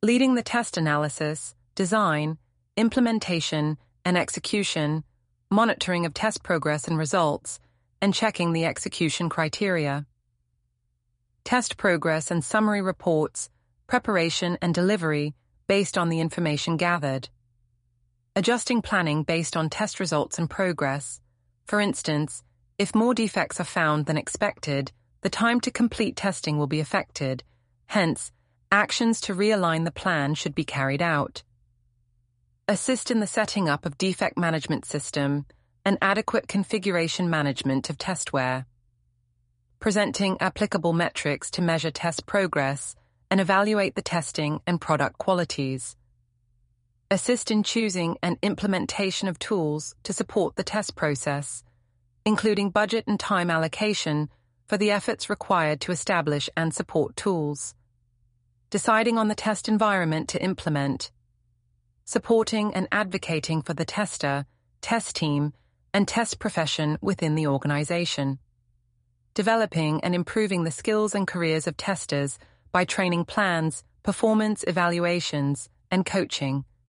leading the test analysis, design, implementation, and execution, monitoring of test progress and results, and checking the execution criteria. Test progress and summary reports, preparation and delivery based on the information gathered. Adjusting planning based on test results and progress. For instance, if more defects are found than expected, the time to complete testing will be affected. Hence, actions to realign the plan should be carried out. Assist in the setting up of defect management system and adequate configuration management of testware. Presenting applicable metrics to measure test progress and evaluate the testing and product qualities. Assist in choosing and implementation of tools to support the test process, including budget and time allocation for the efforts required to establish and support tools. Deciding on the test environment to implement. Supporting and advocating for the tester, test team, and test profession within the organization. Developing and improving the skills and careers of testers by training plans, performance evaluations, and coaching.